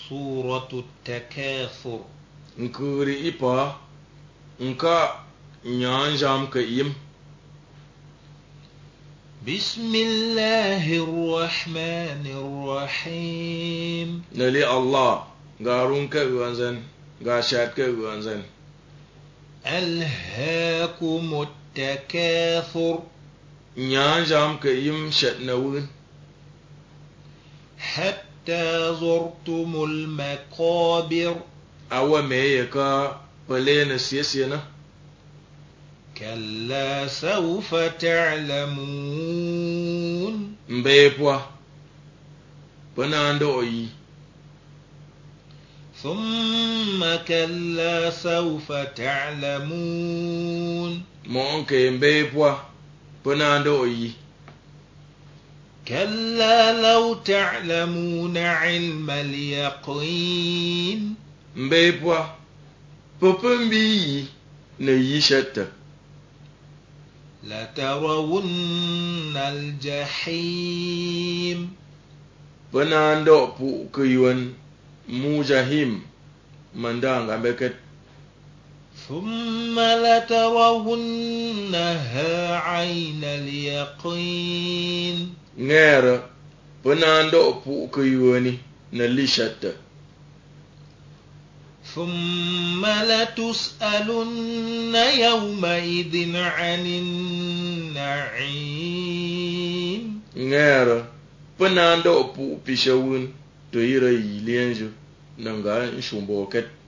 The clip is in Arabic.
سورة التكاثر. nkuri ipa nka nyanjam ka im. بسم الله الرحمن الرحيم. nali Allah garun ka uanzan ga shat ka uanzan. ألهاكم التكاثر nyanjam ka im shat nawun حتى زرتم المقابر. awa me ka palena siyasiyana. كلا سوف تعلمون. mbepwa panando oyi. ثم كلا سوف تعلمون. monke mbepwa panando oyi. كلا لو تعلمون علم اليقين. mbepwa popambi na yishata. لترون الجحيم. panando pu kuyuan mujahim mandanga beket. ثم لترونها عين اليقين. ngera panando pu kuyuani na lishata. ثم لتسألن يومئذ عن النعيم. ngera panando pu pishawun to yira yilianju nanga shumboket.